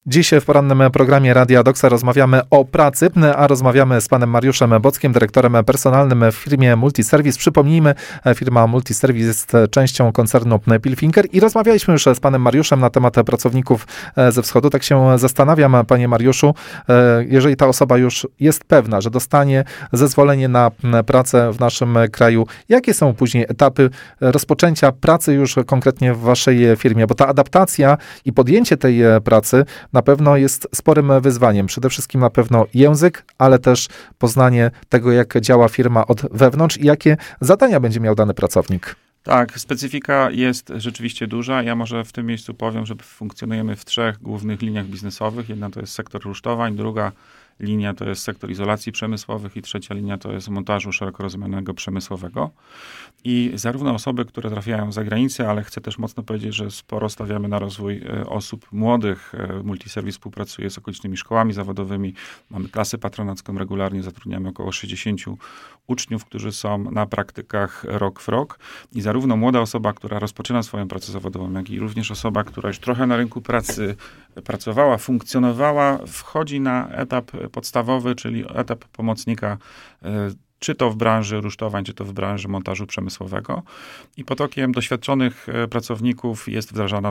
Dziś w porannym programie Radia Doxa rozmawiamy o pracy, a rozmawiamy z panem Mariuszem Bockiem, dyrektorem personalnym w firmie Multiservice. Przypomnijmy, firma Multiservice jest częścią koncernu Pilfinger i rozmawialiśmy już z panem Mariuszem na temat pracowników ze wschodu. Tak się zastanawiam, panie Mariuszu, jeżeli ta osoba już jest pewna, że dostanie zezwolenie na pracę w naszym kraju, jakie są później etapy rozpoczęcia pracy już konkretnie w waszej firmie? Bo ta adaptacja i podjęcie tej pracy na pewno jest sporym wyzwaniem. Przede wszystkim na pewno język, ale też poznanie tego, jak działa firma od wewnątrz i jakie zadania będzie miał dany pracownik. Tak, specyfika jest rzeczywiście duża. Ja może w tym miejscu powiem, że funkcjonujemy w 3 głównych liniach biznesowych. Jedna to jest sektor rusztowań, druga linia to jest sektor izolacji przemysłowych i trzecia linia to jest montażu szeroko rozumianego przemysłowego. I zarówno osoby, które trafiają za granicę, ale chcę też mocno powiedzieć, że sporo stawiamy na rozwój osób młodych. Multiservice współpracuje z okolicznymi szkołami zawodowymi. Mamy klasę patronacką, regularnie zatrudniamy około 60 uczniów, którzy są na praktykach rok w rok. I zarówno młoda osoba, która rozpoczyna swoją pracę zawodową, jak i również osoba, która już trochę na rynku pracy pracowała, funkcjonowała, wchodzi na etap podstawowy, czyli etap pomocnika, czy to w branży rusztowań, czy to w branży montażu przemysłowego. I potokiem doświadczonych pracowników jest wdrażana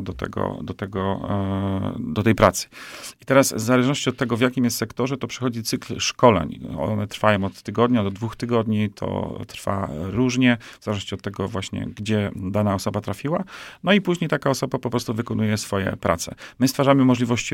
do tej pracy. I teraz w zależności od tego, w jakim jest sektorze, to przychodzi cykl szkoleń. One trwają od tygodnia do 2 tygodni, to trwa różnie, w zależności od tego właśnie, gdzie dana osoba trafiła. No i później taka osoba po prostu wykonuje swoje prace. My stwarzamy możliwości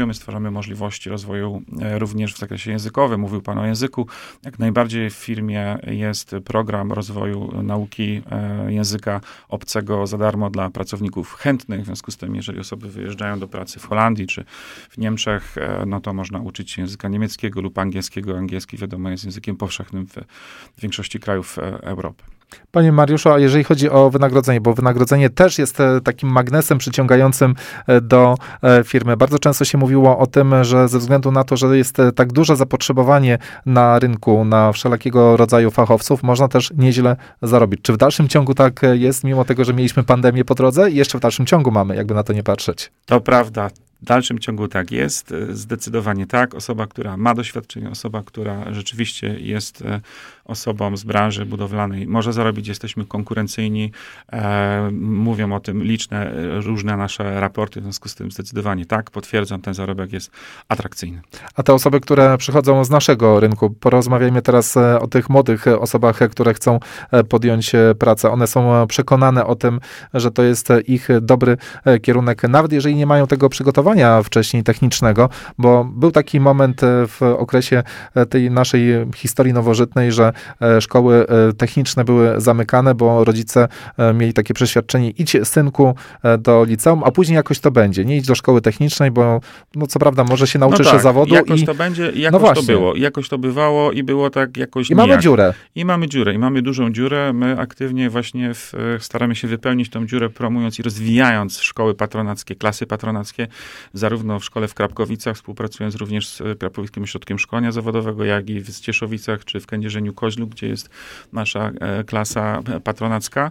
rozwoju również w zakresie językowym. Mówił pan o języku. Jak najbardziej w firmie jest program rozwoju nauki języka obcego za darmo dla pracowników chętnych. W związku z tym, jeżeli osoby wyjeżdżają do pracy w Holandii czy w Niemczech, no to można uczyć się języka niemieckiego lub angielskiego. Angielski, wiadomo, jest językiem powszechnym w większości krajów Europy. Panie Mariuszu, a jeżeli chodzi o wynagrodzenie, bo wynagrodzenie też jest takim magnesem przyciągającym do firmy. Bardzo często się mówiło o tym, że ze względu na to, że jest tak duże zapotrzebowanie na rynku, na wszelakiego rodzaju fachowców, można też nieźle zarobić. Czy w dalszym ciągu tak jest, mimo tego, że mieliśmy pandemię po drodze? I jeszcze w dalszym ciągu mamy, jakby na to nie patrzeć. To prawda. W dalszym ciągu tak jest, zdecydowanie tak. Osoba, która ma doświadczenie, osoba, która rzeczywiście jest osobą z branży budowlanej, może zarobić, jesteśmy konkurencyjni. Mówią o tym liczne, różne nasze raporty, w związku z tym zdecydowanie tak, potwierdzam, ten zarobek jest atrakcyjny. A te osoby, które przychodzą z naszego rynku, porozmawiajmy teraz o tych młodych osobach, które chcą podjąć pracę. One są przekonane o tym, że to jest ich dobry kierunek, nawet jeżeli nie mają tego przygotowania wcześniej technicznego, bo był taki moment w okresie tej naszej historii nowożytnej, że szkoły techniczne były zamykane, bo rodzice mieli takie przeświadczenie: idź, synku, do liceum, a później jakoś to będzie. Nie idź do szkoły technicznej, bo no co prawda może się nauczysz zawodu. Jakoś to będzie, jakoś to było. Jakoś to bywało i było tak jakoś I mamy dziurę. I mamy dużą dziurę. My aktywnie właśnie staramy się wypełnić tą dziurę, promując i rozwijając szkoły patronackie, klasy patronackie, zarówno w szkole w Krapkowicach, współpracując również z Krapowickim Ośrodkiem Szkolenia Zawodowego, jak i w Cieszowicach, czy w Kędzierzeniu-Koźlu, gdzie jest nasza klasa patronacka.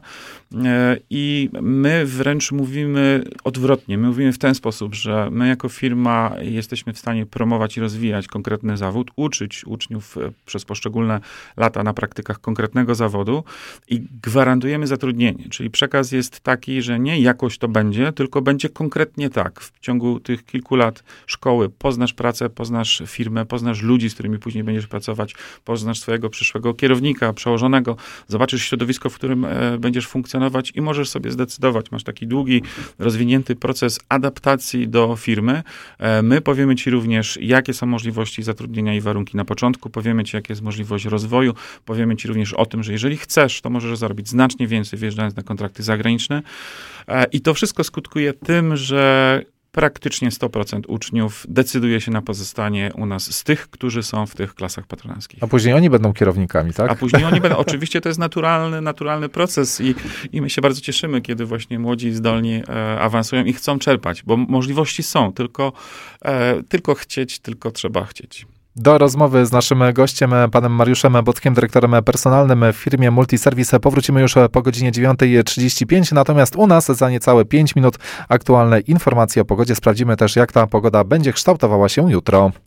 I my wręcz mówimy odwrotnie. My mówimy w ten sposób, że my jako firma jesteśmy w stanie promować i rozwijać konkretny zawód, uczyć uczniów przez poszczególne lata na praktykach konkretnego zawodu i gwarantujemy zatrudnienie. Czyli przekaz jest taki, że nie jakoś to będzie, tylko będzie konkretnie tak. W ciągu tych kilku lat szkoły poznasz pracę, poznasz firmę, poznasz ludzi, z którymi później będziesz pracować, poznasz swojego przyszłego kierownika, przełożonego, zobaczysz środowisko, w którym będziesz funkcjonować i możesz sobie zdecydować. Masz taki długi, rozwinięty proces adaptacji do firmy. My powiemy ci również, jakie są możliwości zatrudnienia i warunki na początku, powiemy ci, jaka jest możliwość rozwoju, powiemy ci również o tym, że jeżeli chcesz, to możesz zarobić znacznie więcej, wjeżdżając na kontrakty zagraniczne. I to wszystko skutkuje tym, że praktycznie 100% uczniów decyduje się na pozostanie u nas z tych, którzy są w tych klasach patronackich. A później oni będą kierownikami, tak? A później oni będą. Oczywiście to jest naturalny proces i my się bardzo cieszymy, kiedy właśnie młodzi, zdolni awansują i chcą czerpać, bo możliwości są, tylko chcieć, tylko trzeba chcieć. Do rozmowy z naszym gościem, panem Mariuszem Bockiem, dyrektorem personalnym w firmie Multiservice, powrócimy już po godzinie 9:35, natomiast u nas za niecałe 5 minut aktualne informacje o pogodzie. Sprawdzimy też, jak ta pogoda będzie kształtowała się jutro.